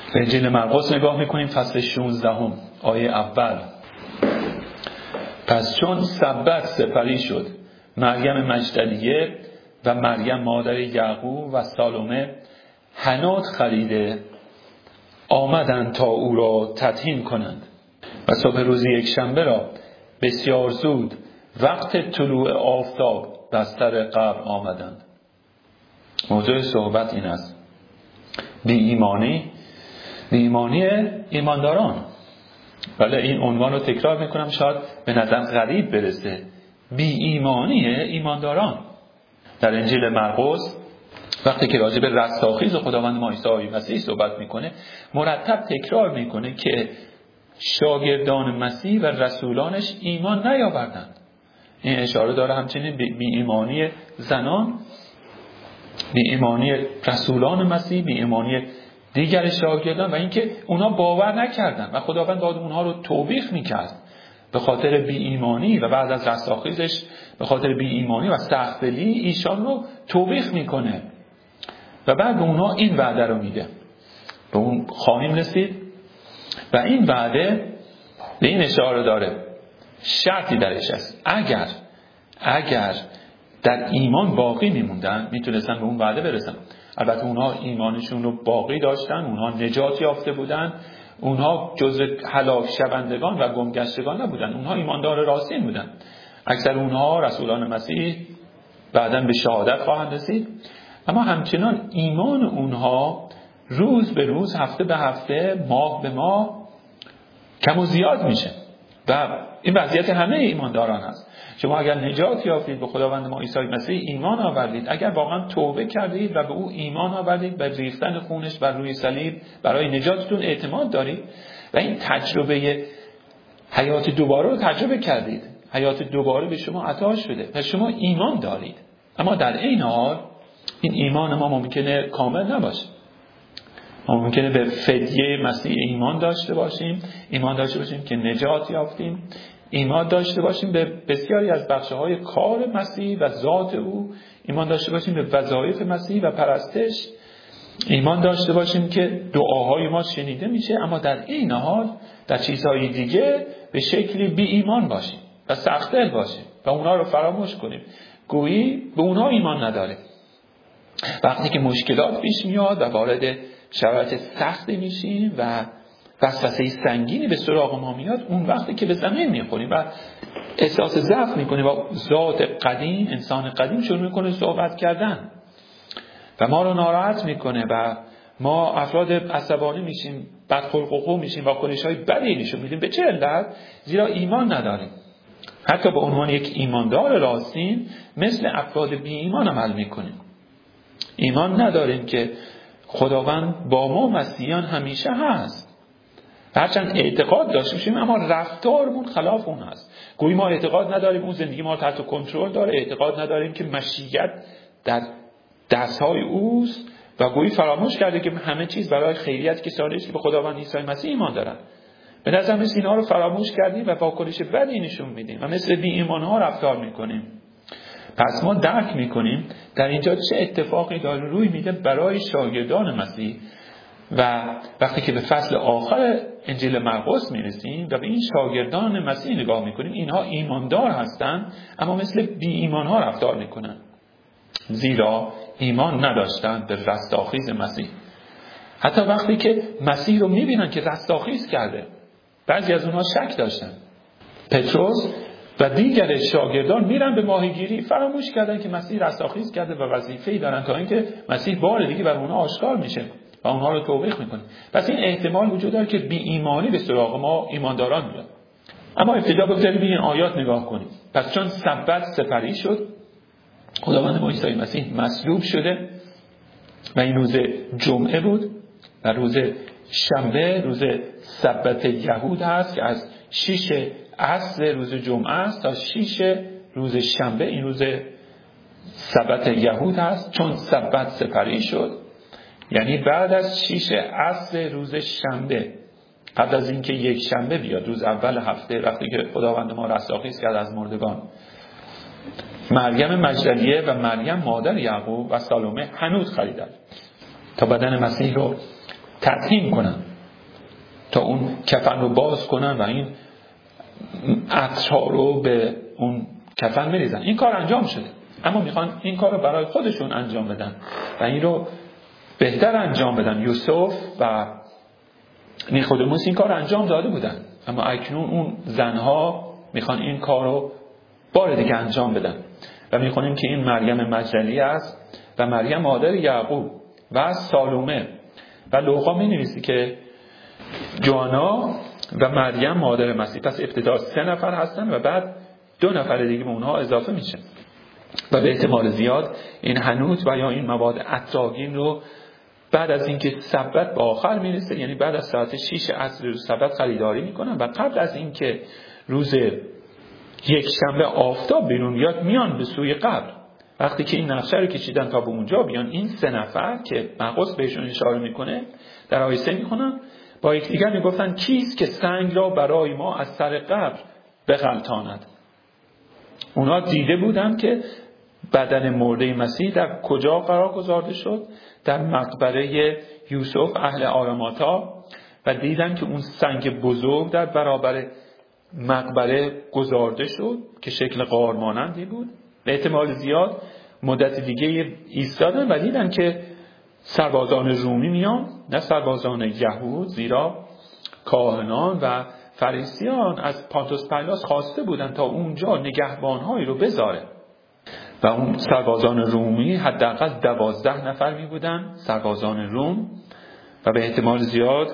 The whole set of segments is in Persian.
به انجیل مرقس نگاه میکنیم، فصل 16 آیه اول. پس چون سبت سپری شد، مریم مجدلیه و مریم مادر یعقوب و سالومه حنوط خریده آمدند تا او را تطهین کنند. و صبح روز یکشنبه را بسیار زود وقت طلوع آفتاب بستر قبر آمدند. موضوع صحبت این است: بی ایمانی ایمانداران. ولی این عنوان رو تکرار میکنم، شاید به نظر غریب برسه. بی ایمانی ایمانداران. در انجیل مرقس وقتی که راجع به رستاخیز خداوند ما عیسی مسیح صحبت میکنه، مرتب تکرار میکنه که شاگردان مسیح و رسولانش ایمان نیاوردند. این اشاره داره همچنین بی ایمانی زنان، بی ایمانی رسولان مسیح، بی ایمانی دیگر شاگردان، و اینکه اونا باور نکردن و خداوند باید اونها رو توبیخ میکرد به خاطر بی ایمانی، و بعد از رستاخیزش به خاطر بی ایمانی و سخت‌دلی ایشان رو توبیخ میکنه و بعد به اونها این وعده رو میده. به اون خواهیم رسید. و این وعده به این اشاره داره، شرطی درش هست: اگر در ایمان باقی میموندن میتونستن به اون وعده برسن. البته اونها ایمانشون رو باقی داشتن، اونها نجات یافته بودن، اونها جزو هلاک شوندگان و گمگشتگان نبودن، اونها ایماندار راستین بودن. اکثر اونها رسولان مسیح بعداً به شهادت خواهند رسید، اما همچنان ایمان اونها روز به روز، هفته به هفته، ماه به ماه کم و زیاد میشه. و این وضعیت همه ایمانداران هست. شما اگر نجات یافتید، به خداوند ما عیسی مسیح ایمان آوردید، اگر واقعا توبه کردید و به او ایمان آوردید، به ریختن خونش بر روی صلیب برای نجاتتون اعتماد دارید و این تجربه حیات دوباره رو تجربه کردید، حیات دوباره به شما عطا شده و شما ایمان دارید. اما در این حال این ایمان ما ممکنه کامل نباشه. ما ممکنه به فدیه مسیح ایمان داشته باشیم، ایمان داشته باشیم که نجات یافتیم، ایمان داشته باشیم به بسیاری از بخش‌های کار مسیح و ذات او، ایمان داشته باشیم به وظایف مسیح و پرستش، ایمان داشته باشیم که دعاهای ما شنیده میشه، اما در این حال در چیزهای دیگه به شکلی بی ایمان باشیم و سخت‌دل باشیم و اونها رو فراموش کنیم، گویی به اونها ایمان نداریم. وقتی که مشکلات پیش میاد و وارد شرایط سختی میشیم و وسوسه سنگینی به سراغ ما میاد، اون وقتی که به زمین میخوریم و احساس ضعف میکنیم و ذات قدیم، انسان قدیم شروع میکنه صحبت کردن و ما رو ناراحت میکنه و ما افراد عصبانی میشیم، بدخلق و خو میشیم و واکنش‌های بدی نشون میدیم. به چه علت؟ زیرا ایمان نداریم. حتی به عنوان یک ایماندار راستین مثل افراد بی ایمان عمل میکنیم. ایمان نداریم که خداوند با ما مسیحیان همیشه هست. هرچند اعتقاد داشته باشیم اما رفتارمون خلاف اون هست. گویی ما اعتقاد نداریم اون زندگی ما رو تحت کنترل داره، اعتقاد نداریم که مشیت در دستهای اوست و گویی فراموش کرده که همه چیز برای خیریت کسانی است که به خداوند عیسی مسیح ایمان دارن. به نظر مثل اینها رو فراموش کردیم و واکنش بدی نشون میدیم و مثل بی ایمان‌ها رفتار میکنیم. پس ما درک میکنیم در اینجا چه اتفاقی داره روی میده برای شاگردان مسیح. و وقتی که به فصل آخر انجیل مرقس میرسیم و به این شاگردان مسیح نگاه میکنیم، اینها ایماندار هستند اما مثل بی ایمانها رفتار میکنن، زیرا ایمان نداشتند به رستاخیز مسیح. حتی وقتی که مسیح رو میبینن که رستاخیز کرده، بعضی از اونها شک داشتن. پتروس و دیگر شاگردان میرن به ماهیگیری، فراموش کردن که مسیح رستاخیز کرده و وظیفه‌ای دارن تا اینکه مسیح بار دیگه بر اونها آشکار میشه و اونها رو توبیخ میکنه. پس این احتمال وجود داره که بی ایمانی به سراغ ما ایمانداران میاد. اما ابتدا بگذارید به این آیات نگاه کنیم. پس چون سبت سپری شد، خداوند ما عیسی مسیح مصلوب شده و این روز جمعه بود و روز شنبه روز سبت یهود هست که از 6 عصر روز جمعه است تا 6 روز شنبه این روز سبت یهود هست. چون سبت سپری شد یعنی بعد از 6 عصر روز شنبه، قبل از اینکه یک شنبه بیاد، روز اول هفته، وقتی که خداوند ما رستاخیز کرد از مردگان، مریم مجدلیه و مریم مادر یعقوب و سالومه حنوط خریدند تا بدن مسیح رو تطهیم کنن تا اون کفن رو باز کنن و این عطرها رو به اون کفن بریزن. این کار انجام شده، اما میخوان این کار رو برای خودشون انجام بدن و این رو بهتر انجام بدن. یوسف و نیقودموس این کار انجام داده بودن، اما اکنون اون زنها میخوان این کار رو بار دیگه انجام بدن و میخونیم که این مریم مجدلی است و مریم مادر یعقوب و سالومه. و لوقا مینویسی که جوانا و مریم مادر مسیح. پس ابتدا 3 نفر هستن و بعد 2 نفر دیگه به اونها اضافه میشه و به احتمال زیاد این حنوط و یا این مواد عطرآگین رو بعد از اینکه سبت به آخر میرسه، یعنی بعد از ساعت 6 عصر روز سبت خریداری میکنن و قبل از اینکه روز یکشنبه آفتاب بیرون بیاد میان به سوی قبر. وقتی که این نقشه رو کشیدن تا به اونجا بیان، این 3 نفر که مرقس بهشون اشاره میکنه در آیه 3 میخونن با یکدیگر میگفتن کیست که سنگ را برای ما از سر قبر بغلطاند. اونا دیده بودن که بدن مرده مسیح در کجا قرار گذارده شد؟ در مقبره یوسف اهل آراماتا، و دیدن که اون سنگ بزرگ در برابر مقبره گذارده شد که شکل غار مانندی بود. به احتمال زیاد مدت دیگه ایستادن و دیدن که سربازان رومی میان، نه سربازان یهود، زیرا کاهنان و فریسیان از پانتوس پیلاس خواسته بودن تا اونجا نگهبانهایی رو بذاره و اون سربازان رومی حداقل 12 نفر می بودن، سربازان روم، و به احتمال زیاد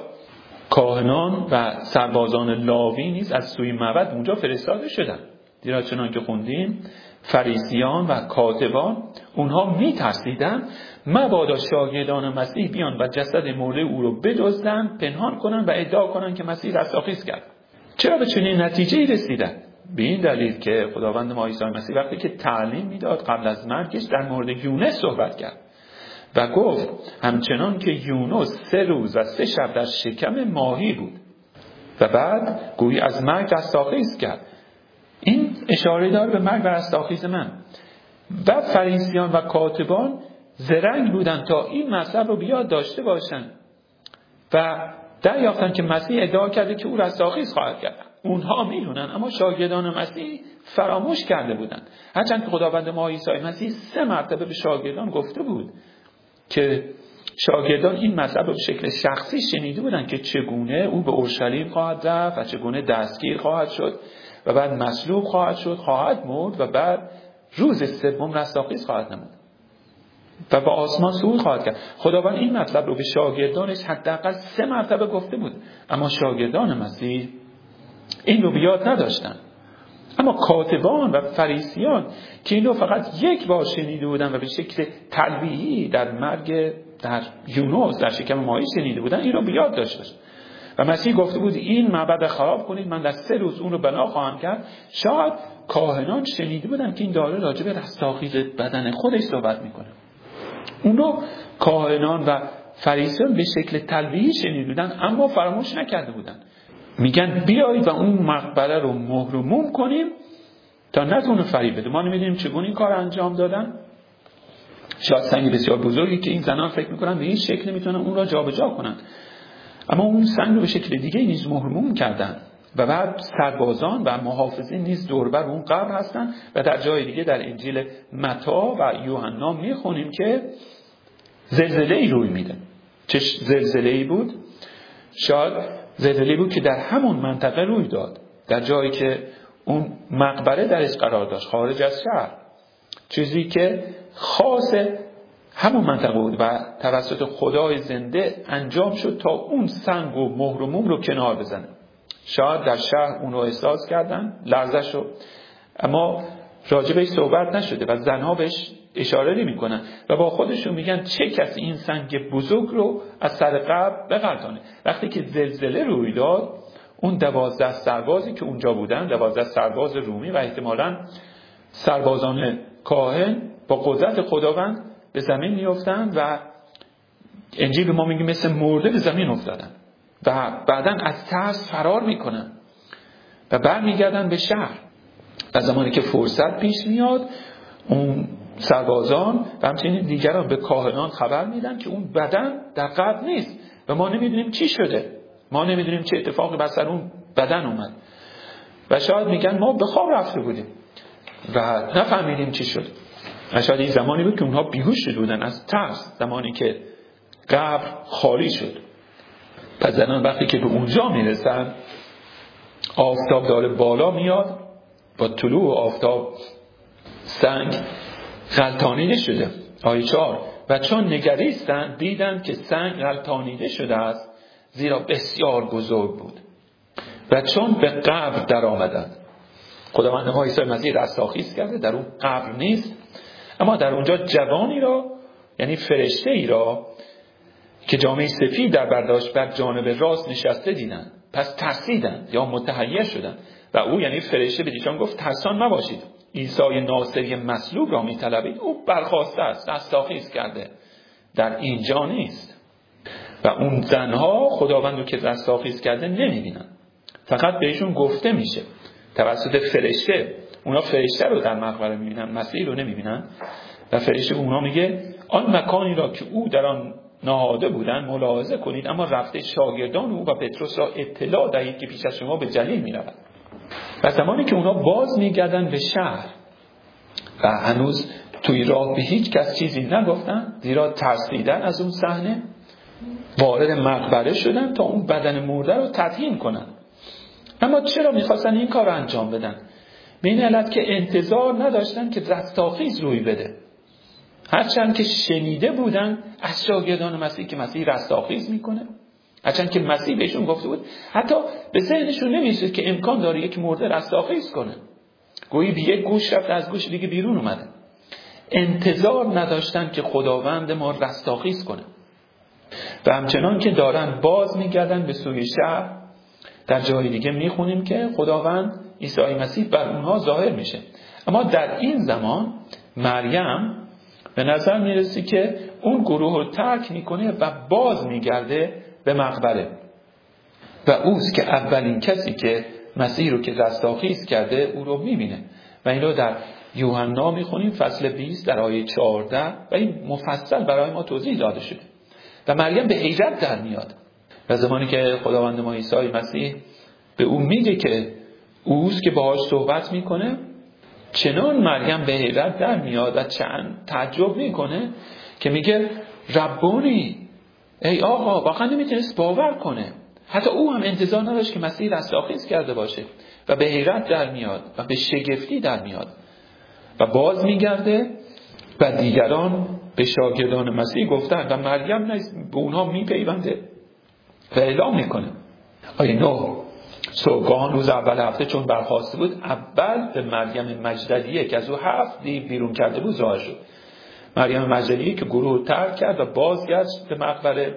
کاهنان و سربازان لاوی نیز از سوی معبد اونجا فرستاده شدن. دیرا چنان که خوندیم فریسیان و کاتبان اونها می ترسیدن مبادا شاگردان مسیح بیان و جسد مرده او رو بدزدن، پنهان کنن و ادعا کنن که مسیح رستاخیز کرد. چرا به چنین نتیجه‌ای رسیدن؟ به این دلیل که خداوند ما عیسی مسیح وقتی که تعلیم میداد قبل از مرگش در مورد یونس صحبت کرد و گفت همچنان که یونس 3 روز و 3 شب در شکم ماهی بود و بعد گویی از مرگ رستاخیز کرد. این اشاره داره به مرگ و رستاخیز من. و فریسیان و کاتبان زرنگ بودن تا این مطلب رو بیاد داشته باشن و دریافتن که مسیح ادعا کرده که او رستاخیز خواهد کرد. اونها میدونن، اما شاگردان مسیح فراموش کرده بودن. هرچند که خداوند ما عیسی مسیح 3 مرتبه به شاگردان گفته بود که شاگردان این مطلب رو به شکل شخصی شنیده بودن که چگونه او به اورشلیم خواهد رفت و چگونه دستگیر خواهد شد و بعد مصلوب خواهد شد، خواهد مرد و بعد روز 3 رستاخیز خواهد نمود و به آسمان صعود خواهد کرد. خداوند این مطلب رو به شاگردانش حداقل 3 مرتبه گفته بود، اما شاگردان مسیح این رو بیاد نداشتن. اما کاتبان و فریسیان که این رو فقط 1 بار شنیده بودن و به شکل تلویحی در مرگ در یونس در شکم ماهی شنیده بودن، این رو بیاد داشتن و مسیح گفته بود این معبد خراب کنید، من در 3 روز اون رو بنا خواهم کرد. شاید کاهنان شنیده بودن که این داره راجع به رستاخیز بدن خودش صحبت میکنه. اون رو کاهنان و فریسیان به شکل تلویحی شنیده بودن، اما فراموش نکرده بودن. میگن بیایید و اون مقبره رو مهر و موم کنیم تا نتونه فریب بده. ما نمیدونیم چگونه این کار انجام دادن. شاید سنگ بسیار بزرگی که این زنان فکر میکنن به این شکل میتونن اون را جابجا کنن، اما اون سنگ رو به شکل دیگه نیز مهر و موم کردن و بعد سربازان و محافظین نیز دوربر اون قبر هستن. و در جای دیگه در انجیل متی و یوحنا میخونیم که زلزله‌ای روی میده. چه زلزله‌ای بود؟ شاید زلزله‌ای بود که در همون منطقه روی داد، در جایی که اون مقبره درش قرار داشت، خارج از شهر، چیزی که خاص همون منطقه بود و توسط خدای زنده انجام شد تا اون سنگ و مهر و موم رو کنار بزنه. شاید در شهر اون رو احساس کردن، لرزش رو، اما راجبش صحبت نشده و زنها بهش اشاره نمی کنن و با خودشون میگن چه کسی این سنگ بزرگ رو از سر قبر بغلطانه. وقتی که زلزله روی داد، اون 12 سربازی که اونجا بودن، 12 سرباز رومی و احتمالاً سربازان کاهن با قدرت خداوند به زمین میافتند و انجیل ما میگه مثل مرده به زمین افتادن و بعداً از ترس فرار میکنن و برمیگردن به شهر. و زمانی که فرصت پیش میاد، اون سربازان و همچنین دیگران به کاهنان خبر میدن که اون بدن در قبر نیست و ما نمیدونیم چی شده، ما نمیدونیم چه اتفاقی بر سر اون بدن اومد و شاید میگن ما به خواب رفته بودیم و نفهمیدیم چی شد. شاید این زمانی بود که اونها بیهوش شده بودن از ترس، زمانی که قبر خالی شد. پس زنان وقتی که به اونجا میرسن، آفتاب داره بالا میاد، با طلوع آفتاب سنگ غلطانیده شده. آیه 4: و چون نگریستند دیدند که سنگ غلطانیده شده است، زیرا بسیار بزرگ بود. و چون به قبر در آمدند، خداوند ما عیسی مسیح رستاخیز کرده، در اون قبر نیست، اما در اونجا جوانی را، یعنی فرشته ای را که جامه سفید در برداشت بر جانب راست نشسته دیدند. پس ترسیدند یا متحیر شدند و او، یعنی فرشته، به ایشان گفت ترسان مباشید، عیسی ناصری مصلوب را می‌طلبید، او برخاسته است، رستاخیز کرده، در اینجا نیست. و اون زنها خداوند رو که رستاخیز کرده نمی‌بینن، فقط بهشون گفته میشه توسط فرشته. اونا فرشته رو در مقبره می‌بینن، مسیح رو نمی‌بینن. و فرشته اونا میگه آن مکانی را که او در آن نهاده بودن ملاحظه کنید، اما رفته شاگردان او و پتروس را اطلاع دهید که پیش از شما به جلیل می‌رود. و زمانی که اونا باز می‌گردن به شهر و هنوز توی راه به هیچ کس چیزی نگفتن، زیرا ترسیدن از اون صحنه، وارد مقبره شدن تا اون بدن مرده رو تدفین کنن. اما چرا می‌خواستن این کار رو انجام بدن؟ به این علت که انتظار نداشتن که رستاخیز روی بده. هرچند که شنیده بودن از شاگردان مسیح که مسیح رستاخیز میکنه، هرچند که مسیح بهشون گفته بود، حتی به ذهنشون نمی‌رسید که امکان داره یک مرده رستاخیز کنه. گویی به یک گوش رفت از گوش دیگه بیرون اومده. انتظار نداشتن که خداوند ما رستاخیز کنه. و همچنان که دارن باز میگردن به سوی شهر، در جای دیگه میخونیم که خداوند عیسی مسیح بر اونها ظاهر میشه. اما در این زمان مریم به نظر میرسی که اون گروه رو ترک میکنه و باز میگرده به مقبره و اوست که اولین کسی که مسیح رو که رستاخیز کرده او رو میبینه. و این رو در یوحنا میخونیم فصل 20 در آیه 14 و این مفصل برای ما توضیح داده شده. و مریم به حیرت در میاد و زمانی که خداوند ما عیسی مسیح به او میگه که اوست که باهاش صحبت میکنه، چنان مریم به حیرت در میاد و چند تعجب میکنه که میگه ربونی، ای آقا. واقعا نمیتونست باور کنه. حتی او هم انتظار نداشت که مسیح رستاخیز کرده باشه و به حیرت در میاد و به شگفتی در میاد و باز میگرده و دیگران به شاگردان مسیح گفتن و مریم به اونها میپیونده و اعلام میکنه. آیه 9: صبحگاهان روز اول هفته چون برخاسته بود، اول به مریم مجدلیه که از او 7 دیو بیرون کرده بود ظاهر شد. مریم مجدلیه که گروه ترک کرد و بازگشت به مقبره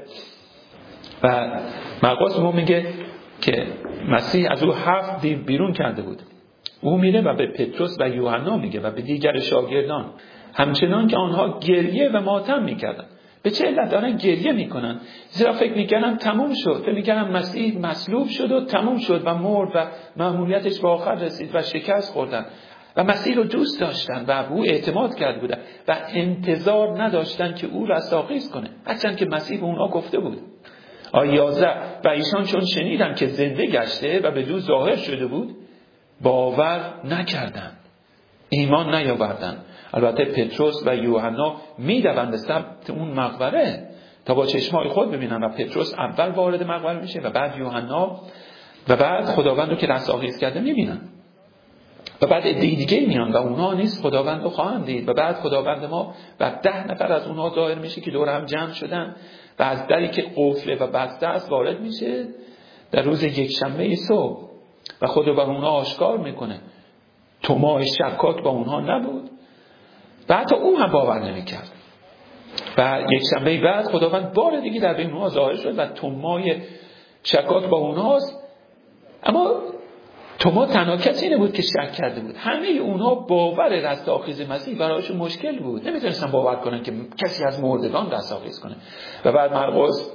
و مرقس ما میگه که مسیح از او 7 دیو بیرون کرده بود. او میره و به پتروس و یوحنا میگه و به دیگر شاگردان، همچنان که آنها گریه و ماتم میکردن. به چه علت دارن گریه میکنن؟ زیرا فکر میکنن تموم شد، فکر میکنن مسیح مصلوب شد و تموم شد و مرد و مأموریتش به آخر رسید و شکست خوردن و مسیح رو دوست داشتن و او اعتماد کرده بودن و انتظار نداشتن که او رستاخیز کنه، هرچند که مسیح به اونها گفته بود. آیه 11: و ایشان چون شنیدن که زنده گشته و به دو ظاهر شده بود، باور نکردند، ایمان نیاوردند. البته پتروس و یوحنا میدوند به سمت اون مقبره تا با چشمای خود ببینن و پتروس اول وارد مقبره میشه و بعد یوحنا و بعد خداوند رو که رستاخیز کرده میبینن و بعد دیگه میان و اونها نیست خداوند رو خواهند دید و بعد خداوند ما و 10 نفر از اونها ظاهر میشه که دور هم جمع شدن و از دری که قفله و بسته است وارد میشه در روز یکشنبه صبح و خود رو بر اونها آشکار میکنه. توما شکاک با اونها نبود و حتی اون هم باور نمیکرد و یک شنبه بعد خداوند بار دیگه در بین اونها ظاهر شد و تومای شکاک با اونهاست. اما توما تنها کسی نبود که شک کرده بود. همه اونها باور رستاخیز مسیح برایشون مشکل بود، نمیتونستن باور کنن که کسی از مردگان رستاخیز کنه. و بعد مرقس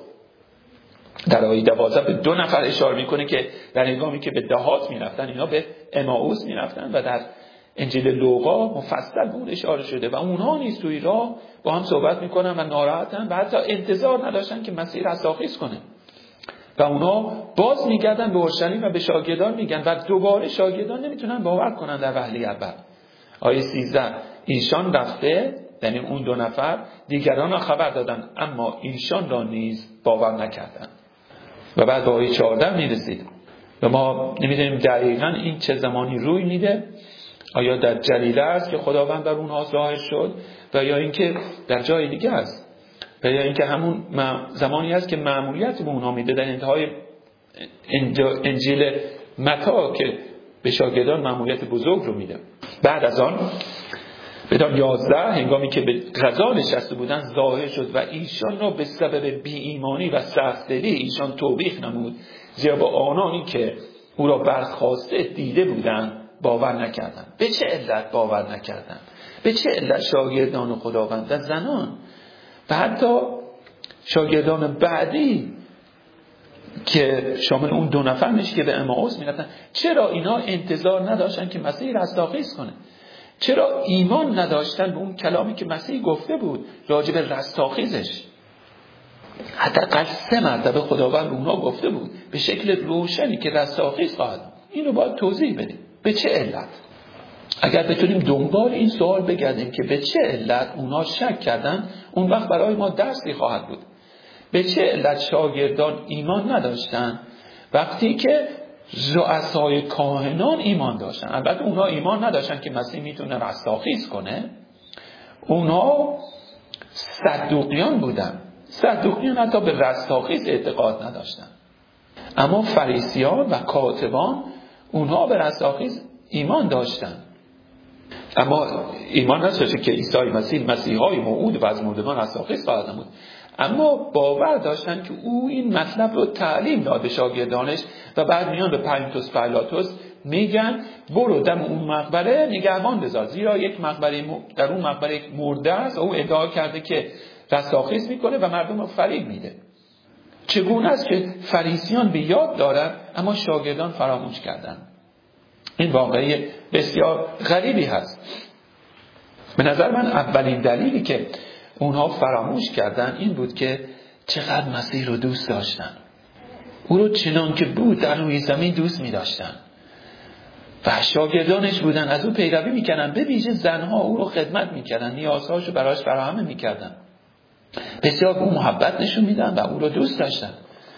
در آیه 12 به 2 نفر اشاره میکنه که در هنگامی که به دهات میرفتن، اینا به امائوس میرفتن و در انجیل لوقا مفصل به اون اشاره شده و اونها نیز توی راه با هم صحبت میکنن و ناراحتن و حتی انتظار نداشتن که مسیح رستاخیز کنه و اونها باز میگردن به اورشلیم و به شاگردان میگن و دوباره شاگردان نمیتونن باور کنن در وهله اول. آیه 13 ایشان رفته، یعنی اون 2 نفر دیگران را خبر دادن اما ایشان را نیز باور نکردند. و بعد به آیه 14 میرسید و ما نمیدونیم دقیقاً این چه زمانی روی میده، آیا در جلیله است که خداوند در اونها ظاهر شد و یا اینکه در جای دیگه است و یا اینکه همون زمانی است که مأموریت به اونها میده در انتهای انجیل متی که به شاگردان مأموریت بزرگ رو میده. بعد از آن بدان 11 هنگامی که به غذا نشسته بودند ظاهر شد و ایشان را به سبب بی ایمانی و سخت‌دلی ایشان توبیخ نمود، زیرا با آنانی که او را برخاسته دیده بودند باور نکردند. به چه علت باور نکردند؟ به چه علت شاگردان خداوند و زنان و حتی شاگردان بعدی که شامل اون 2 نفر میشه که به امائوس میرفتن، چرا اینا انتظار نداشتن که مسیح رستاخیز کنه؟ چرا ایمان نداشتن به اون کلامی که مسیح گفته بود راجع به رستاخیزش؟ حداقل 3 مرتبه خداوند به اونها گفته بود به شکل روشنی که رستاخیز خواهد. اینو باید توضیح بدیم. به چه علت؟ اگر بتونیم دنبال این سوال بگردیم که به چه علت اونها شک کردن، اون وقت برای ما درسی خواهد بود. به چه علت شاگردان ایمان نداشتن وقتی که رؤسای کاهنان ایمان داشتن؟ البته اونها ایمان نداشتن که مسیح میتونه رستاخیز کنه. اونها صدوقیان بودن. صدوقیان حتی به رستاخیز اعتقاد نداشتن، اما فریسیان و کاتبان اونها به رستاخیز ایمان داشتن، اما ایمان نداشتن که عیسی مسیح مسیحای موعود و از مردگان رستاخیز خواهد نمود، اما باور داشتن که او این مطلب رو تعلیم داد به شاگردانش و بعد میان به پنتوس پیلاتوس میگن برو دم اون مقبره نگهبان بذار، زیرا یک مقبره در اون مقبره یک مرده است و او ادعا کرده که رستاخیز میکنه و مردم رو فریب میده. چگونه است که فریسیان به یاد دارن اما شاگردان فراموش کردن؟ این واقعی بسیار غریبی هست. به نظر من اولین دلیلی که اونها فراموش کردن این بود که چقدر مسیح رو دوست داشتن. او رو چنان که بود در روی زمین دوست می داشتن و شاگردانش بودن، از او پیروی می کردن. به ویژه زنها او رو خدمت می کردن، نیازهاش رو براش فراهم می کردن، بسیار به او محبت نشون میدن و او رو دوست داشتن.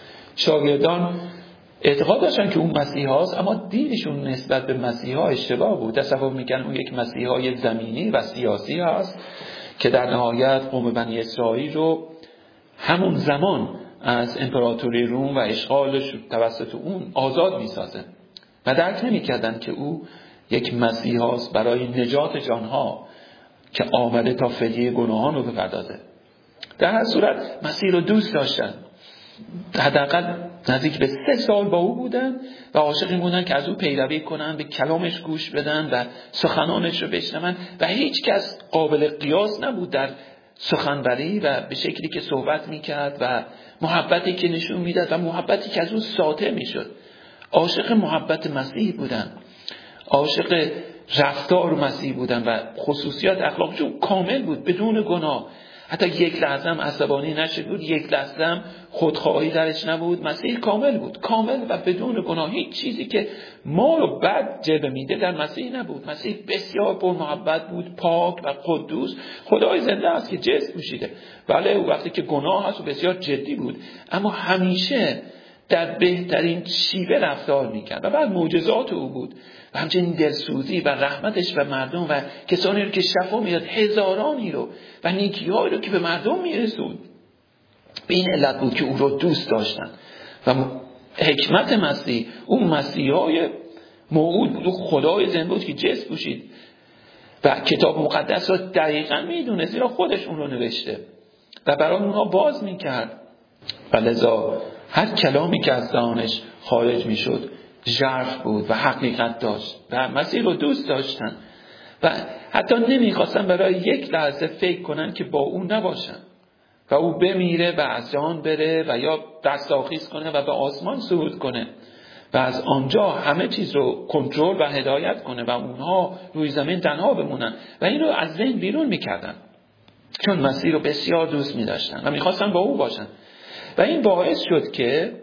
شاگردان اعتقاد داشتن که اون مسیح هاست، اما دیدشون نسبت به مسیح ها اشتباه بود. تصور میکنن اون یک مسیح های زمینی و سیاسی هست که در نهایت قوم بنی اسرائیل رو همون زمان از امپراتوری روم و اشغالش توسط اون آزاد میسازه و درک نمیکردن که او یک مسیح هاست برای نجات جانها که آمده تا فدیه گناهان رو بپردازه. در هر صورت مسیح رو دوست داشتن. حداقل نزدیک به 3 سال با او بودن و عاشق این بودن که از او پیروی کنن، به کلامش گوش بدن و سخنانش رو بشنون و هیچ کس قابل قیاس نبود در سخنوری و به شکلی که صحبت میکرد و محبتی که نشون میداد و محبتی که از او ساطع میشد. عاشق محبت مسیح بودن، عاشق رفتار مسیح بودن و خصوصیات اخلاقشون کامل بود، بدون گناه. حتی یک لحظه هم عصبانی نشد بود، یک لحظه هم خودخواهی درش نبود. مسیح کامل بود، کامل و بدون گناه. هیچ چیزی که ما رو بد جلوه میده در مسیح نبود. مسیح بسیار پر محبت بود، پاک و قدوس، خدای زنده است که جسم پوشیده. بله وقتی که گناه هست و بسیار جدی بود، اما همیشه در بهترین شیوه رفتار میکرد و بعد معجزات او بود و همچنین دلسوزی و رحمتش و مردم و کسانی رو که شفا میداد، هزارانی رو و نیکی‌هایی رو که به مردم میرسوند. به این علت بود که او رو دوست داشتن و حکمت مسیح، اون مسیحای موعود بود، خدای زنده بود که جسم پوشید و کتاب مقدس را دقیقاً میدونه، زیرا خودش اون رو نوشته و برای اونها باز میکرد و لذا هر کلامی که از دهانش خارج میشد ژرف بود و حقیقت داشت و مسیح رو دوست داشتن و حتی نمیخواستن برای یک لحظه فکر کنن که با او نباشن و او بمیره و از جان بره و یا رستاخیز کنه و به آسمان صعود کنه و از آنجا همه چیز رو کنترل و هدایت کنه و اونها روی زمین تنها بمونن و این رو از ذهن بیرون میکردن، چون مسیح رو بسیار دوست می‌داشتن و می‌خواستن با او باشن. و این باعث شد که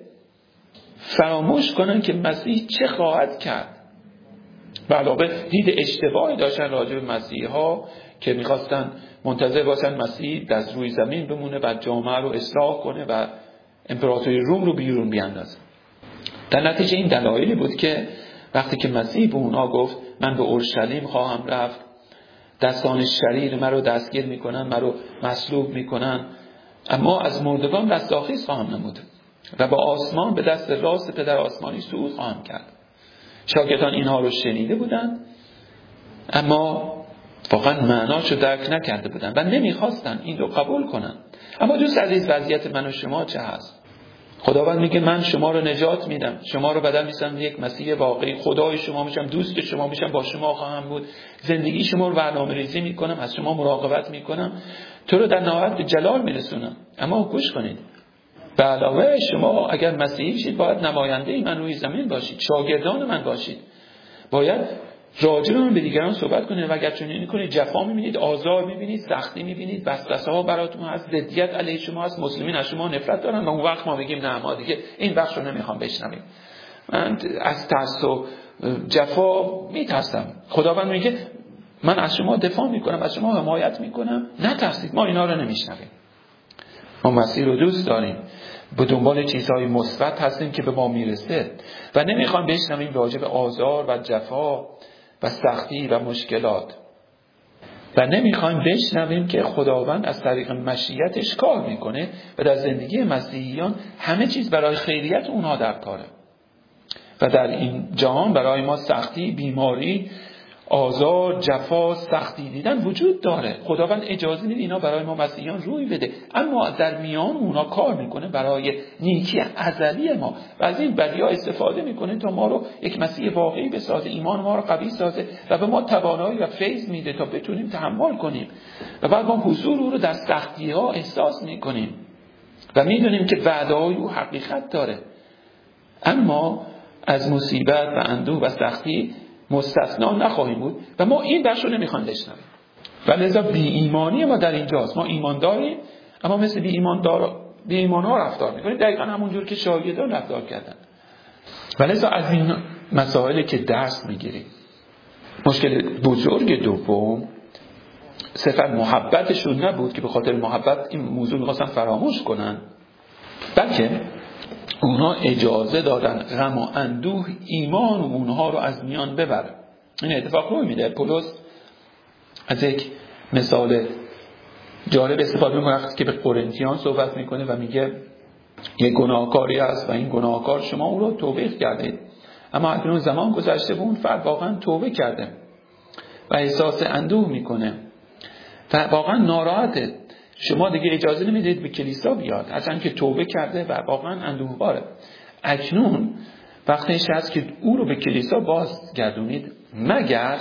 فراموش کنن که مسیح چه خواهد کرد. و علاوه دید اشتباهی داشتن راجع به مسیحا که می‌خواستن منتظر باشن مسیح از روی زمین بمونه و جامعه رو اصلاح کنه و امپراتوری روم رو بیرون بیاندازه. در نتیجه این دلایلی بود که وقتی که مسیح به اونها گفت من به اورشلیم خواهم رفت، دستان شریر من رو دستگیر میکنن، من رو مصلوب میکنن، اما از مردگان رستاخیز خواهم نمود و با آسمان به دست راست پدر آسمانی صعود خواهم کرد. شاگردان اینها رو شنیده بودند اما واقعا معناش رو درک نکرده بودند و نمیخواستن این رو قبول کنن. اما دوست عزیز، وضعیت من و شما چه هست؟ خداوند میگه من شما رو نجات میدم، شما رو بدل میسازم یک مسیح واقعی، خدای شما میشم، دوست شما میشم، با شما خواهم بود، زندگی شما رو برنامه‌ریزی میکنم، از شما مراقبت میکنم، تو رو در نهایت به جلال میرسونم. اما گوش کنید، به علاوه شما اگر مسیحی شید باید نماینده من روی زمین باشید، شاگردان من باشید، باید راجع به من به دیگران صحبت کنید و اگر چنین کنید جفا میبینید، آزار میبینید، سختی میبینید، وسوسه‌ها براتون هست، ضدیت علیه شما هست، مسلمین از شما نفرت دارن و اون وقت ما بگیم نه، ما دیگه این بخش رو نمیخوام بشنویم، من از ترس و جفا میترسم. خداوند میگه من از شما دفاع میکنم، از شما حمایت میکنم، نترسید. ما اینا رو نمیشنویم. ما مسیح رو دوست داریم، به دنبال چیزهای مثبت هستیم که به ما میرسه و نمیخوام بشنویم راجع به آزار و جفا و سختی و مشکلات و نمیخوایم بشنویم که خداوند از طریق مشیتش کار میکنه و در زندگی مسیحیان همه چیز برای خیریت اونها در کاره و در این جهان برای ما سختی، بیماری، آزار، جفا، سختی دیدن وجود داره. خداوند اجازه میده اینا برای ما مسیحیان روی بده، اما در میان اونا کار میکنه برای نیکی ازلی ما و از این بدی‌ها استفاده میکنه تا ما رو یک مسیح واقعی بسازه، ایمان ما رو قوی سازه و به ما توانایی و فیض میده تا بتونیم تحمل کنیم و بعد ما حضور او رو در سختی‌ها احساس میکنیم و میدونیم که وعده‌های او حقیقت داره. اما از مصیبت و اندوه و سختی مستثنا نخواهیم بود و ما این بخش رو نمیخوایم بشنویم و لذا بی ایمانی ما در اینجاست. ما ایمان داریم اما مثل بی ایمان ها رفتار میکنیم، دقیقا همونجور که شاگردان رفتار کردن و لذا از این مسائلی که درس میگیریم. مشکل بزرگ دوم صرفا محبتشون نبود که به خاطر محبت این موضوع میخواستن فراموش کنن، بلکه اونها اجازه دادن غم و اندوه ایمان اونها رو از میان ببره. این اتفاق روی میده. پولس از یک مثال جالب استفاده میکنه که به قرنتیان صحبت میکنه و میگه یک گناهکاری هست و این گناهکار شما او رو توبه کردید، اما اکنون زمان گذشته و اون فرد واقعا توبه کرده و احساس اندوه میکنه و واقعا ناراحته. شما دیگه اجازه نمیدید به کلیسا بیاد هرچند که توبه کرده و واقعا اندوهباره. اکنون وقتش هست که او رو به کلیسا بازگردونید مگر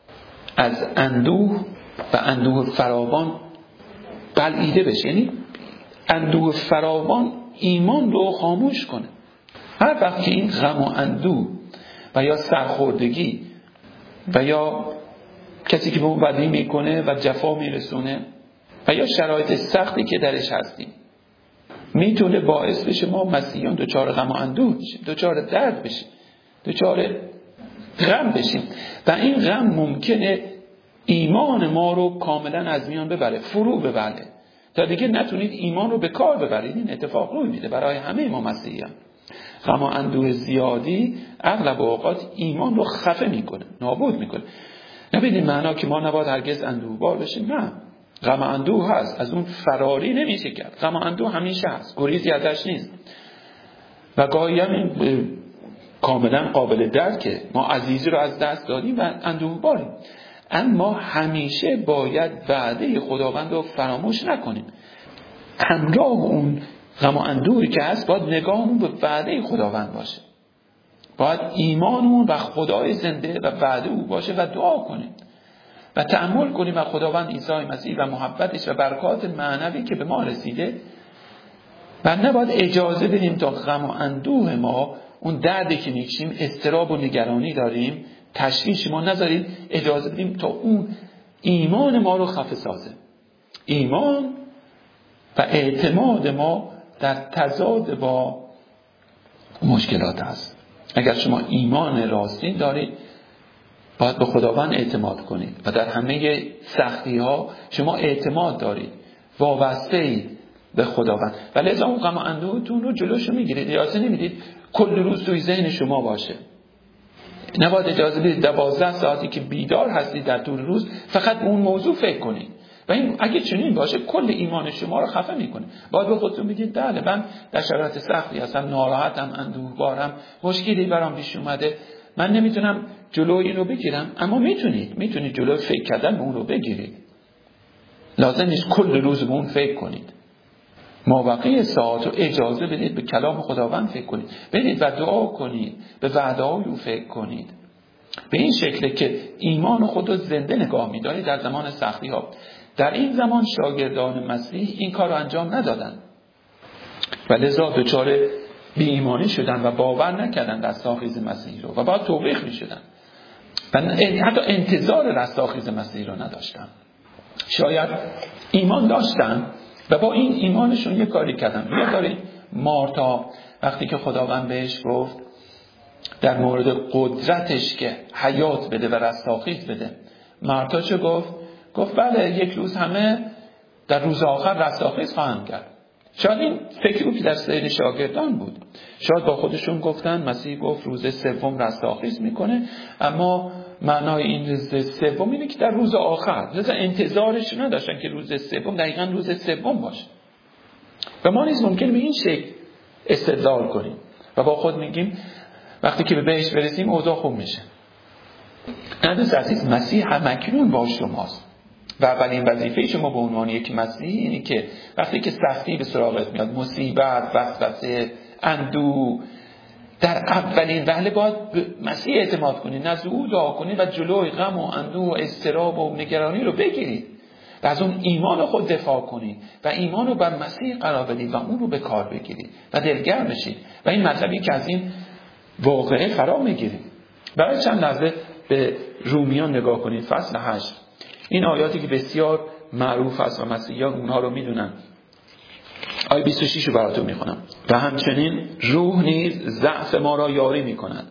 از اندوه و اندوه فراوان بلعیده بشه. یعنی اندوه فراوان ایمان رو خاموش کنه. هر وقت که این غم و اندوه و یا سرخوردگی و یا کسی که به اون بدی میکنه و جفا میرسونه و یا شرایط سختی که درش هستیم میتونه باعث بشه ما مسیحیان دچار غم و اندوه بشیم، دچار درد بشیم، دچار غم بشیم و این غم ممکنه ایمان ما رو کاملا از میان ببره، فرو ببره تا دیگه نتونید ایمان رو به کار ببرید. این اتفاق روی میده برای همه ما مسیحیان. غم و اندوه زیادی اغلب اوقات ایمان رو خفه میکنه، نابود میکنه. نبینید معنا که ما نباید هرگز اندوهبار بشیم، نه. غم و اندوه هست، از اون فراری نمیشه کرد. غم و اندوه همیشه هست، گریزی ازش نیست و گاهی هم کاملا قابل درکه. ما عزیزی رو از دست دادیم و اندوهباریم، اما همیشه باید وعده خداوند رو فراموش نکنیم. همراه اون غم و اندوهی که هست باید نگاهمون به وعده خداوند باشه، باید ایمانمون و خدای زنده و وعده او باشه و دعا کنیم و تأمل کنیم و خداوند عیسی مسیح و محبتش و برکات معنوی که به ما رسیده و نباید اجازه بدیم تا غم و اندوه ما، اون دردی که میکشیم، اضطراب و نگرانی داریم، تشویش ما نذاریم اجازه بدیم تا اون ایمان ما رو خفه سازه. ایمان و اعتماد ما در تضاد با مشکلات هست. اگر شما ایمان راستین دارید باید به خداوند اعتماد کنید و در همه سختی ها شما اعتماد دارید، وابسته اید به خداوند و لذا اون غم و اندوهتون رو جلوشو میگیرید. اجازه نمیدید کل روز توی ذهن شما باشه. نباید اجازه بدید 12 ساعتی که بیدار هستید در طول روز فقط به اون موضوع فکر کنید و این اگه چنین باشه کل ایمان شما رو خفه میکنه. باید به خودتون بگید بله من در شرایط سختی هستم، ناراحتم، اندوهبارم، مشکلی برام پیش اومده، من نمیتونم جلوی این رو بگیرم. اما میتونید جلوی فکر کردن به اون رو بگیرید. لازم نیست کل روز به اون فکر کنید. مابقی ساعت رو اجازه بدید به کلام خداوند فکر کنید، بدید و دعا کنید، به وعده‌های او فکر کنید. به این شکل که ایمان خود رو زنده نگاه می‌دارید در زمان سختی ها. در این زمان شاگردان مسیح این کار رو انجام ندادن و لذا دچار بی ایمانی شدن و باور نکردن رستاخیز مسیح رو و بعد توبیخ می‌شدن و حتی انتظار رستاخیز مسیح رو نداشتن. شاید ایمان داشتن و با این ایمانشون یه کاری کردن. بیادارید مارتا وقتی که خداوند بهش گفت در مورد قدرتش که حیات بده و رستاخیز بده، مارتا چه گفت؟ گفت بله یک روز همه در روز آخر رستاخیز خواهند کرد. شاید این فکری که در ذهن شاگردان بود. شاید با خودشون گفتن مسیح گفت روز سوم رستاخیز میکنه، اما معنای این روز سوم اینه که در روز آخر. لذا انتظارش نداشتن که روز سوم دقیقاً روز سوم باشه. و ما نیز ممکنه به این شکل استدلال کنیم و با خود میگیم وقتی که به بهشت برسیم اوضاع خوب میشه. عزیز مسیح همکنون با شماست و اولین وظیفه شما به عنوان یک مسیحی اینه که وقتی که سختی به سراغت میاد، مصیبت، وسوسه، اندوه، در اولین وهله باید به مسیح اعتماد کنید، نزد او دعا کنید و جلوی غم و اندوه و اضطراب و نگرانی رو بگیرید و از اون ایمان خود دفاع کنید و ایمان رو بر مسیح قرار بدید و اون رو به کار بگیرید و دلگرم بشید و این مطلبی که از این واقعه فرا میگیرید. برای چند لحظه به رومیان نگاه کنید، فصل 8. این آیاتی که بسیار معروف است و مسیحیان اونها رو میدونن. آیه 26 رو براتون میخونم. و همچنین روح نیز ضعف ما را یاری میکند،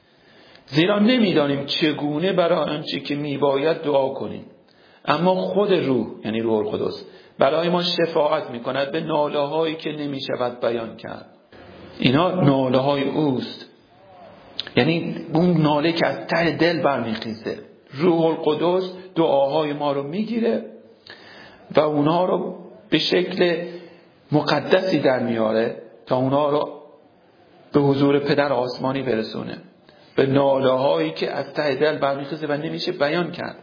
زیرا نمیدانیم چگونه برای آنچه که میباید دعا کنیم، اما خود روح یعنی روح القدس برای ما شفاعت میکند به ناله هایی که نمیشود بیان کرد. اینا ناله های اوست، یعنی اون ناله که از ته دل برمیخیزه. روح القدس دعاهای ما رو میگیره و اونها رو به شکل مقدسی در میاره تا اونها رو به حضور پدر آسمانی برسونه، به ناله هایی که از ته دل برمیخیزه و نمیشه بیان کرد.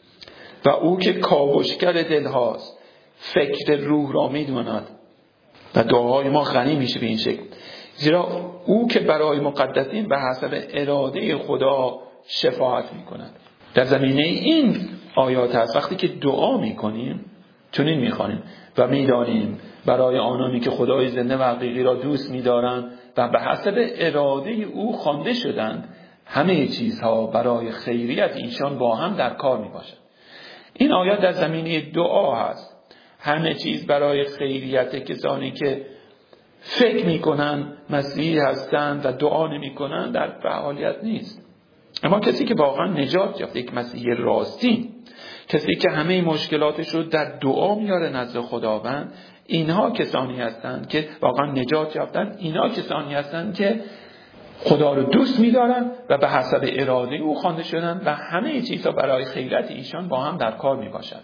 و او که کاوشگر دل هاست فکر روح را میدواند و دعاهای ما غنی میشه به این شکل، زیرا او که برای مقدسین به حسب اراده خدا شفاعت میکند. در زمینه این آیات هست وقتی که دعا میکنیم چنین میخوانیم و میدانیم برای آنانی که خدای زنده و حقیقی را دوست میدارند و به حسب اراده او خوانده شدند همه چیزها برای خیریت ایشان با هم در کار میباشد. این آیات در زمینه دعا هست. همه چیز برای خیریت کسانی که فکر میکنن مسیحی هستند و دعا نمیکنن در فعالیت نیست. اما کسی که واقعا نجات یافته، یک مسیحی راستین، کسی که همه مشکلاتش رو در دعا میاره نزد خداوند، اینها کسانی هستند که واقعا نجات یافتن. اینها کسانی هستند که خدا رو دوست می‌دارن و به حسب اراده او خوانده شدن و همه چیزها برای خیریت ایشان با هم در کار میباشد.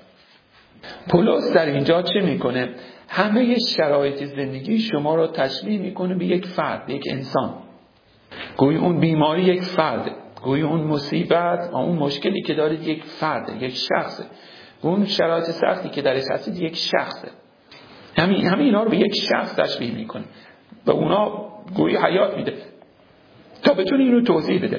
پولس در اینجا چه میکنه؟ همه شرایط زندگی شما رو تشبیه میکنه به یک فرد، یک انسان. گویا اون بیماری یک فرده، گویا اون مصیبت و اون مشکلی که دارید یک فرده، یک شخصه. اون شرایط سختی که درش هستید یک شخصه. همه اینا رو به یک شخص تشبیه میکنه و اونا گویا حیات میده تا بتونه این رو توضیح بده.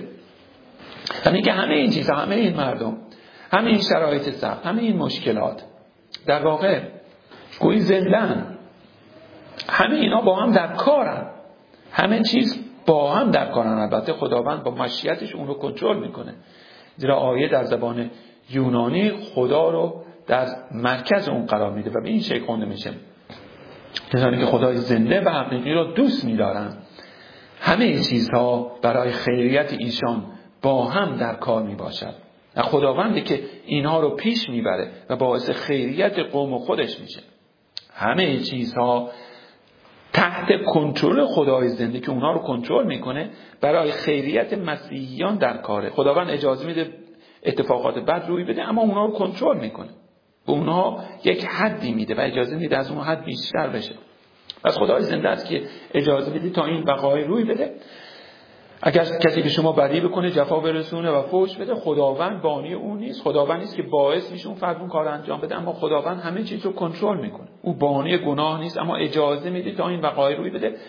یعنی که همه این چیزها، همه این مردم، همه این شرایط سخت، همه این مشکلات در واقع گویا زندن همه اینا با هم در کارن، همه چیز با هم در کارن. البته خداوند با مشیتش اون رو کنترل میکنه، زیرا آیه در زبان یونانی خدا رو در مرکز اون قرار میده و به این شکل خونده میشه کسانی که خدای زنده و حقیقی رو دوست می‌دارن. همه چیزها برای خیریت ایشان با هم در کار میباشد و خداوندی که اینها رو پیش میبره و باعث خیریت قوم خودش میشه. همه چیزها تحت کنترل خدای زنده که اونها رو کنترل میکنه برای خیریت مسیحیان در کاره. خداوند اجازه میده اتفاقات بد روی بده، اما اونها رو کنترل میکنه، به اونها یک حدی میده و اجازه میده از اون حد بیشتر بشه. پس خدای زنده است که اجازه میده تا این وقایع روی بده. اگر کسی به شما بدی بکنه، جفا برسونه و فحش بده، خداوند بانی اون نیست. خداوند نیست که باعث میشه اون فرد اون کار انجام بده، اما خداوند همه چیز رو کنترل میکنه. او بانی گناه نیست، اما اجازه میده تا این وقایع روی بده.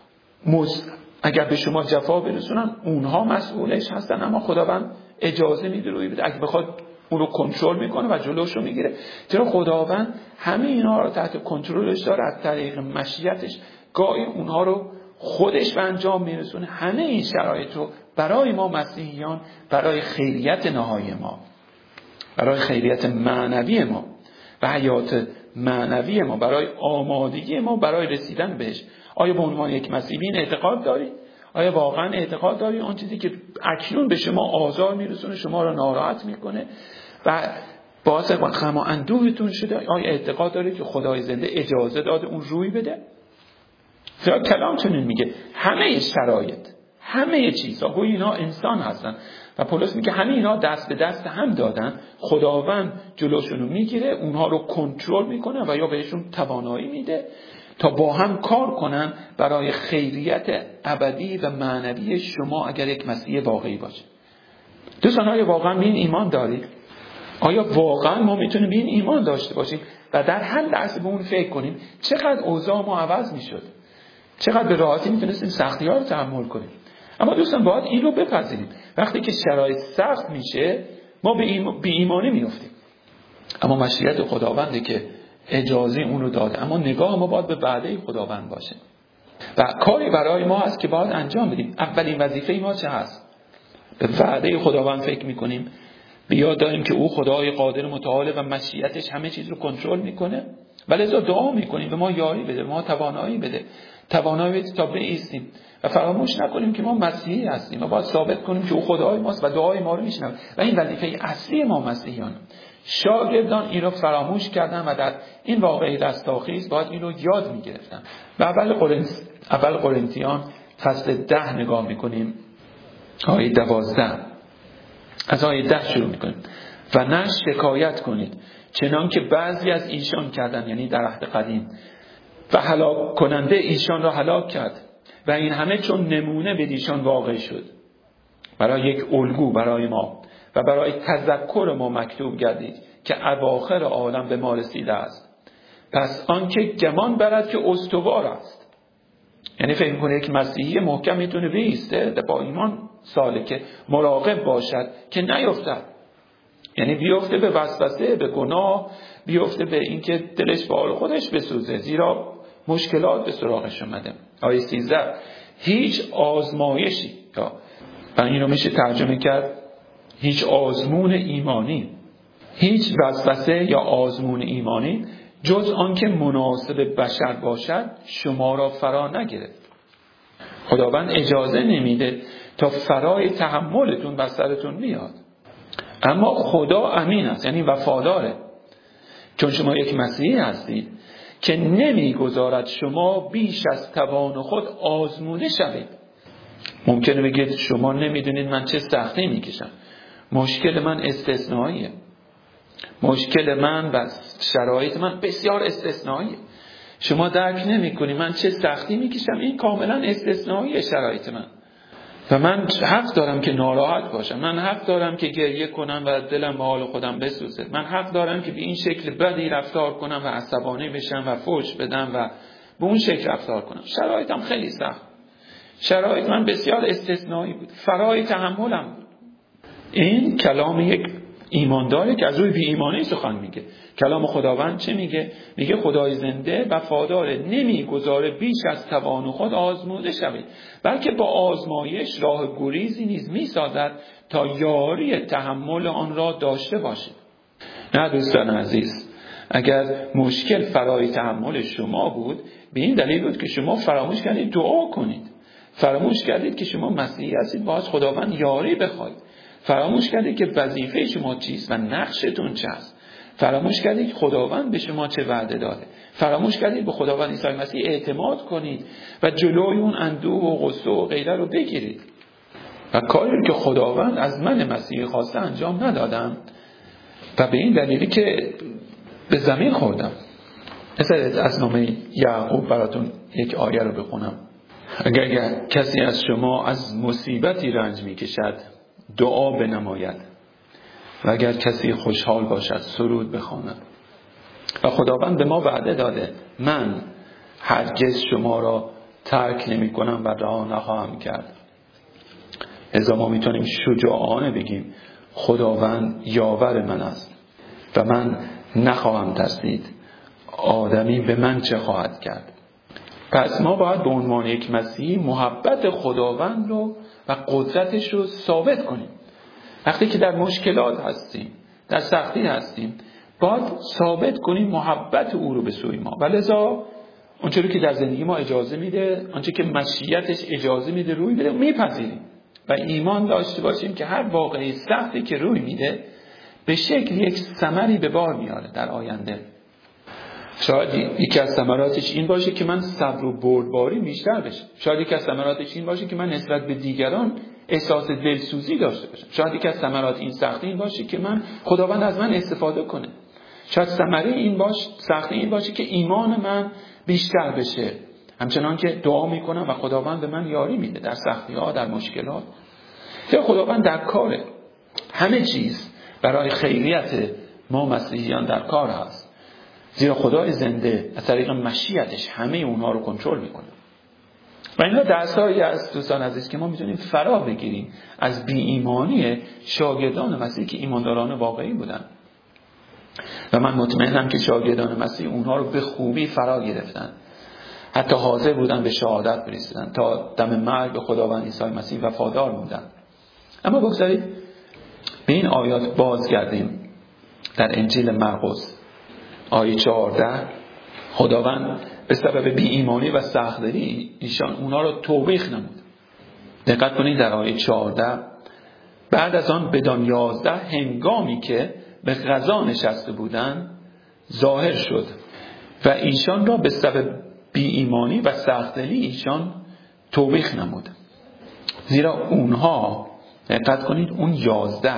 اگر به شما جفا برسونن، اونها مسئولش هستن، اما خداوند اجازه میده روی بده. اگه بخواد اون رو کنترل میکنه و جلوش رو میگیره، چرا خداوند همه اینا رو تحت کنترلش داره. از طریق مشیتش گاهی اونها رو خودش به انجام میرسونه. همه این شرایط رو برای ما مسیحیان، برای خیریت نهایی ما، برای خیریت معنوی ما و حیات معنوی ما، برای آمادگی ما برای رسیدن بهش. آیا به عنوان یک مسیحی این اعتقاد دارید؟ آیا واقعا اعتقاد دارید آن چیزی که اکنون به شما آزار میرسونه شما رو ناراحت میکنه و باعث غم و اندوهتون شده، آیا اعتقاد دارید که خدای زنده اجازه داده اون روی بده؟ چرا کلام چنین میگه همه شرایط، همه چیزها، گویا اینا انسان هستن و پولس میگه همه اینا دست به دست هم دادن، خداوند جلوشون رو میگیره، اونها رو کنترل میکنه و یا بهشون توانایی میده تا با هم کار کنن برای خیریت ابدی و معنوی شما اگر یک مسیح واقعی باشه. دوستان، آیا واقعا به این ایمان دارید؟ آیا واقعا ما میتونیم به این ایمان داشته باشیم و در هر لحظه به اون فکر کنیم چقدر اوضاع ما عوض میشد، چقدر به راحتی میتونستیم سختی‌ها رو تحمل کنیم؟ اما دوستان باید این رو بپذیریم، وقتی که شرایط سخت میشه ما به ایمانی میافتیم، اما مشیت خداونده که اجازه اون رو داده، اما نگاه ما باید به وعده خداوند باشه و کاری برای ما هست که باید انجام بدیم. اولین وظیفه ما چه هست؟ به وعده خداوند فکر میکنیم، به یاد داریم که او خدای قادر متعال و مشیتش همه چیز رو کنترل میکنه و لذا دعا میکنیم به ما یاری بده، به ما توانایی بده تا بایستیم و فراموش نکنیم که ما مسیحی هستیم و باید ثابت کنیم که او خدای ماست و دعای ما رو میشنوه و این وظیفه اصلی ما مسیحیان. شاگردان این رو فراموش کردن و در این واقعه رستاخیز باید این رو یاد میگرفتن. و اول قرنتیان فصل 10 نگاه میکنیم، آیه 12. از آیه 10 شروع میکنیم. و نه شکایت کنید چنان که بعضی از ایشان کردن، یعنی در عهد قدیم، و هلاک کننده ایشان را هلاک کرد و این همه چون نمونه به ایشان واقع شد، برای یک الگو برای ما و برای تذکر ما مکتوب گردید که اواخر عالم به ما رسیده است. پس آنکه گمان برد که استوار است، یعنی فکر کنه یک مسیحی محکم میتونه بیسته با ایمان سالکه، مراقب باشد که نیفتد، یعنی بیفته به وسوسه، به گناه، بیفته به اینکه دلش به حال خودش بسوزه، زیرا مشکلات به سراغش اومده. آیه 13. هیچ آزمایشی، و این رو میشه ترجمه کرد هیچ آزمون ایمانی، هیچ وسوسه یا آزمون ایمانی جز آنکه مناسب بشر باشد شما را فرا نگرفت. خداوند اجازه نمیده تا فرای تحملتون بر سرتون بیاد، اما خدا امین است، یعنی وفاداره، چون شما یک مسیحی هستید که نمیگذارد شما بیش از توان خود آزموده شوید. ممکنه بگید شما نمیدونید من چه سختی میکشم، مشکل من استثنائیه، مشکل من و شرایط من بسیار استثنائیه، شما درک نمیکنید من چه سختی میکشم، این کاملا استثنائیه شرایط من و من حق دارم که ناراحت باشم، من حق دارم که گریه کنم و دلم به حال خودم بسوزه، من حق دارم که به این شکل بدی رفتار کنم و عصبانی بشم و فحش بدم و به اون شکل رفتار کنم. شرایطم خیلی سخت، شرایط من بسیار استثنایی بود، فرای تحملم بود. این کلام یک ایمانداره که از روی بی ایمانی سخن میگه. کلام خداوند چه میگه؟ میگه خدای زنده وفادار، نمیگذاره بیش از توان خود آزموده شوید، بلکه با آزمایش راه گریزی نیز میسازد تا یاری تحمل آن را داشته باشید. نه دوستان عزیز، اگر مشکل فرای تحمل شما بود، به این دلیل بود که شما فراموش کردید دعا کنید، فراموش کردید که شما مسیحی هستید، باز خداوند یاری بخواید، فراموش کردید که وظیفه شما چیست و نقشتون چه است، فراموش کردید خداوند به شما چه وعده داده، فراموش کردید به خداوند عیسی مسیح اعتماد کنید و جلوی اون اندوه و غصه و غیره رو بگیرید. و کاری که خداوند از من مسیحی خواسته انجام ندادم و به این دلیلی که به زمین خوردم. از نامه یعقوب براتون یک آیه رو بخونم. اگر کسی از شما از مصیبتی رنج میکشد دعا بنماید و اگر کسی خوشحال باشد سرود بخواند. و خداوند به ما وعده داده من هرگز شما را ترک نمی کنم و رها نخواهم کرد. لذا ما میتونیم شجاعانه بگیم خداوند یاور من است و من نخواهم ترسید، آدمی به من چه خواهد کرد. پس ما باید به عنوان یک مسیحی محبت خداوند رو و قدرتش رو ثابت کنیم. وقتی که در مشکلات هستیم، در سختی هستیم، باید ثابت کنیم محبت او رو به سوی ما. و لذا اونچه که در زندگی ما اجازه میده، آنچه که مشیتش اجازه میده روی بده، میپذیریم و ایمان داشته باشیم که هر واقعی سختی که روی میده به شکل یک ثمری به بار میاره در آینده. شاید یکی از ثمراتش این باشه که من صبر و بردباری بیشتر بشه. شاید یکی از ثمراتش این باشه که من نسبت به دیگران احساس دلسوزی داشته باشم. شاید یکی از ثمرات این سختی این باشه که خداوند از من استفاده کنه. شاید ثمره این باشه، سختی این باشه که ایمان من بیشتر بشه. همچنان که دعا میکنم و خداوند به من یاری میده در سختی ها، در مشکلات. خداوند در کاره. همه چیز برای خیریت ما مسیحیان در کار هست. زیرا خدای زنده از طریق مشیتش همه اونها رو کنترل میکنه. و اینا درسایی از دوستان عزیز که ما میتونیم فرا بگیریم از بی ایمانی شاگردان مسیح که ایمانداران واقعی بودن. و من مطمئنم که شاگردان مسیح اونها رو به خوبی فرا گرفتن، حتی حاضر بودن به شهادت برسیدن، تا دم مرگ به خداوند عیسی مسیح وفادار بودن. اما بگذارید به این آیات بازگردیم. در انجیل مرقس آیه 14 خداوند به سبب بی ایمانی و سخت‌دلی ایشان اونها رو توبیخ نمود. دقت کنید در آیه 14 بعد از آن بدان 11 هنگامی که به غذا نشسته بودند ظاهر شد و ایشان را به سبب بی ایمانی و سخت‌دلی ایشان توبیخ نمود. زیرا اونها دقت کنید اون 11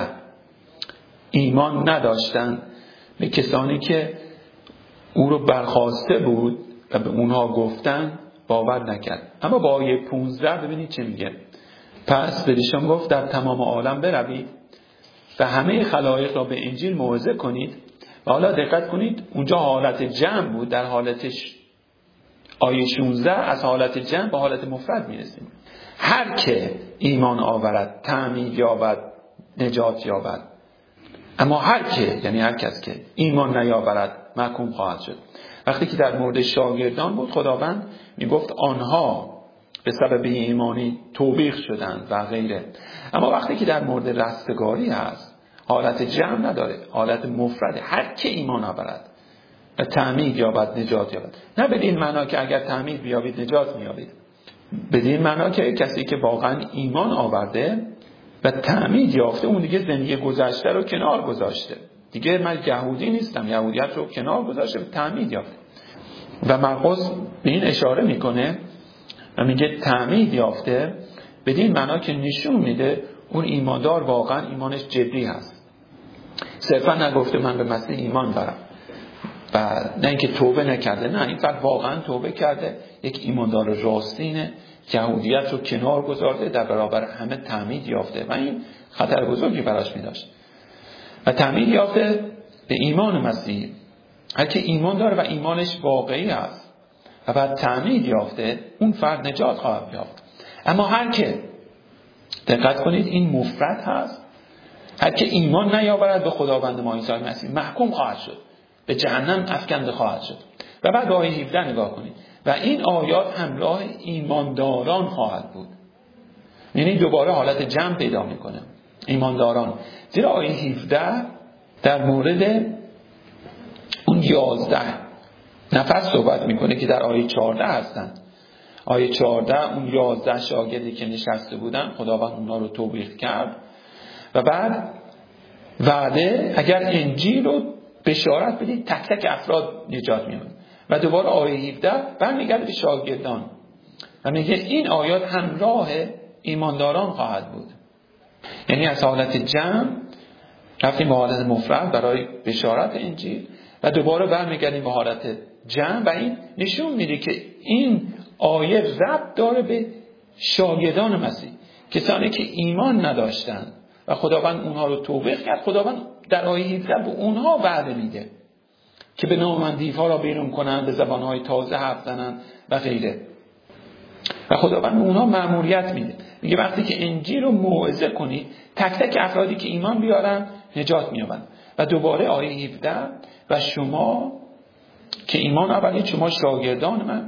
ایمان نداشتند به کسانی که او رو برخواسته بود و به اونها گفتن باور نکرد. اما با آیه 15 ببینید چه میگه. پس بدیشان گفت در تمام عالم بروید و همه خلایق را به انجیل موعظه کنید. و حالا دقت کنید اونجا حالت جمع بود، در حالتش آیه 16 از حالت جمع به حالت مفرد میرسیم. هر که ایمان آورد تعمید یابد نجات یابد، اما هر که یعنی هر کس که ایمان نیاورد محکوم خواهد شد. وقتی که در مورد شاگردان بود خداوند میگفت آنها به سبب ایمانی توبیخ شدند و غیره. اما وقتی که در مورد رستگاری هست حالت جمع نداره، حالت مفرد. هر که ایمان آورد و تعمید یابد نجات یابد. نه بدین معنا که اگر تعمید بیابید نجات میابید، بدین معنا که کسی که واقعا ایمان آورده و تعمید یافته اون دیگه زندگی گذشته رو کنار گذاشته، دیگه من یهودی نیستم، یهودیت رو کنار گذاشته، تعمید یافته. و مرقس به این اشاره میکنه و میگه تعمید یافته بدین معنا که نشون میده اون ایماندار واقعا ایمانش جدی هست. صرفا نگفته من به مسیح ایمان دارم و نه اینکه توبه نکرده، نه این فرد واقعا توبه کرده، یک ایماندار راستینه، یهودیت رو کنار گذارده، در برابر همه تعمید یافته و این خطر بزرگی براش میداشت. و تعمید یافته به ایمان مسیح. هر که ایمان داره و ایمانش واقعی است و بعد تعمید یافته اون فرد نجات خواهد یافت. اما هر که دقت کنید این مفرد هست، هر که ایمان نیاورد به خداوند ما عیسی مسیح محکوم خواهد شد، به جهنم افکنده خواهد شد. و بعد آیه 17 نگاه کنید و این آیات همراه ایمانداران خواهد بود. یعنی دوباره حالت جمع پیدا میکنه، ایمانداران. زیرا آیه 17 در مورد اون 11 نفر صحبت میکنه که در آیه 14 هستن. آیه 14 اون 11 شاگردی که نشسته بودن، خداوند اونا رو توبیخ کرد و بعد وعده اگر انجیل رو بشارت بدید تک تک افراد نجات می‌یابند. و دوباره آیه 17 برمیگرده به شاگردان و میگه این آیات همراه ایمانداران خواهد بود. یعنی از حالت جمع رفتیم به حالت مفرد برای بشارت انجیل و دوباره برمیگردیم به حالت جمع و این نشون میده که این آیه ربط داره به شاگردان مسیح، کسانی که ایمان نداشتن و خداوند اونها رو توبیخ کرد. خداوند در آیه 17 به اونها وعده میده که به نام من دیوها را بیرون کنند، به زبانهای تازه حرف زنند و غیره. و خداوند اونها مأموریت میده، میگه وقتی که انجیل رو موعظه کنید تک تک افرادی که ایمان بیارن نجات مییابند. و دوباره آیه 17 و شما که ایمان آورید، شما شاگردان من،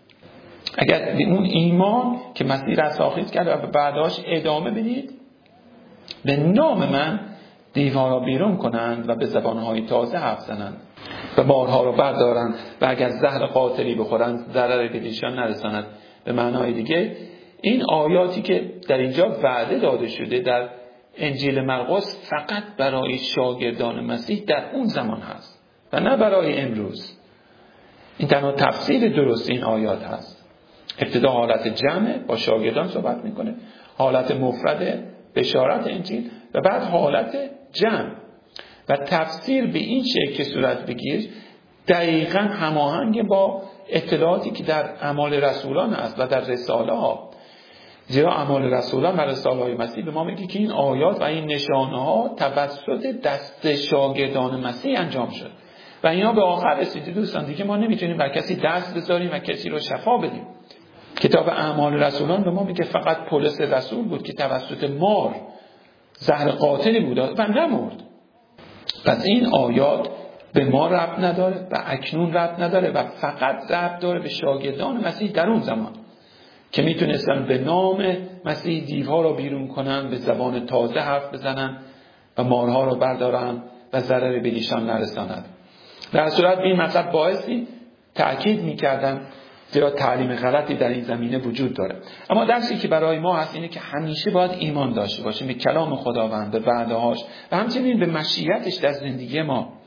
اگر به اون ایمان که مسیح رستاخیز کرد و به بعداش ادامه بدید، به نام من دیوها را بیرون کنند و به زبانهای تازه حرف زنند و بارها را بردارند و اگر زهر قاتلی بخورند ضرری به ایشان نرساند. به معنای دیگه این آیاتی که در اینجا وعده داده شده در انجیل مرقس فقط برای شاگردان مسیح در اون زمان هست و نه برای امروز. این تنها تفسیر درست این آیات هست. ابتدا حالت جمع با شاگردان صحبت میکنه، حالت مفرد بشارت انجیل و بعد حالت جمع. و تفسیر به این شکل که صورت بگیر دقیقاً هماهنگ با اطلاعاتی که در اعمال رسولان هست و در رساله ها. زیرا اعمال رسولان و رساله های مسیح به ما میگه که این آیات و این نشانه ها توسط دست شاگردان مسیح انجام شد و اینا به آخر رسیده. دوستان دیگه ما نمیتونیم بر کسی دست بذاریم و کسی رو شفا بدیم. کتاب اعمال رسولان به ما میگه فقط پولس رسول بود که توسط مار زهر قاتلی بود و نمرد. پس این آیات به ما ربط نداره و اکنون ربط نداره و فقط ربط داره به شاگردان مسیح در اون زمان که میتونستن به نام مسیح دیوها را بیرون کنن، به زبان تازه حرف بزنن و مارها را بردارن و ضرری به ایشان نرساند. در صورت این مطلب باعثی تأکید میکردن زیرا تعلیم غلطی در این زمینه وجود داره. اما درسی که برای ما هست اینه که همیشه باید ایمان داشته باشیم به کلام خداوند، به وعده‌هاش و همچنین به مشیتش در زندگی ما.